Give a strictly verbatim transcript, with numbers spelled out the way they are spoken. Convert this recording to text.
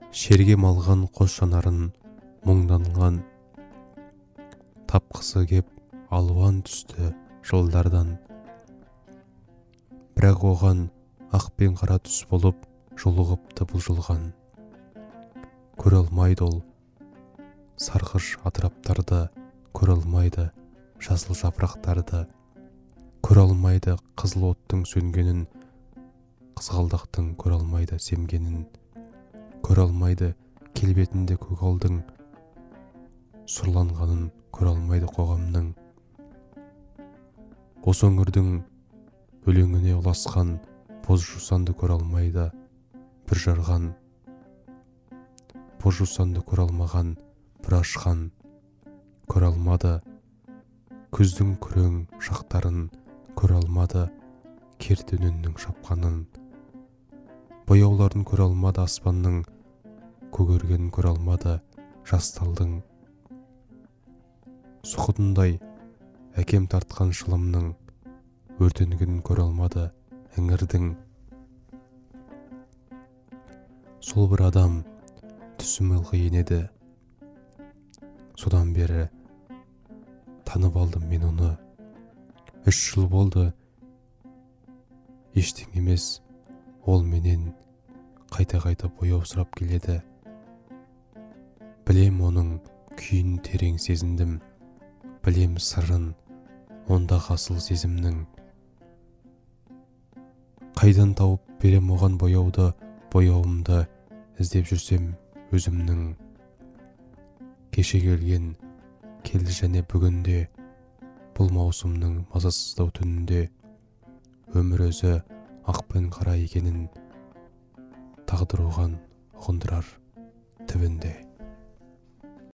Шерге малған қос жанарын мұңданған, тапқысы кеп алуан түсті жылдардан. Бірақ оған ақ пен қара түс болып жолығыпты бұл жылған. Көре алмайды ол сарғыш атыраптарды, көре алмайды жасыл жапырақтарды, көре алмайды қызыл оттың сөнгенін, қызғалдақтың көре алмайды семгенін, көре алмайды келбетінде көгалдың сұрланғанын, көре алмайды қоғамның. Осы өңірдің өлеңіне ұласқан боз жусанды көре алмайды бір жарған, боз жусанды көре алмаған бір ашқан, көре алмады күздің күрең шақтарын, көре алмады кер дөненнің шапқанын, бояуларын көре алмады аспанның көгергенін, көре алмады жас талдың сұқытындай әкем тартқан шылымның өртенгенін, көре алмады іңірдің. Сол бір адам түсім ылғи енеді, содан бері танып алдым мен оны. Үш жыл болды ештең емес, ол менен қайта-қайта бояу сұрап келеді. Білем оның күйін терең сезіндім, білем сырын онда асыл сезімнің. Қайдан тауып берем оған бояуды, бояуымды іздеп жүрсем өзімнің. Кеше келген келді және бүгінде, бұл маусымның мазасыздау түнінде. Өмір өзі ақ пен қара екенін тағдыр оған ұғындырар түбінде.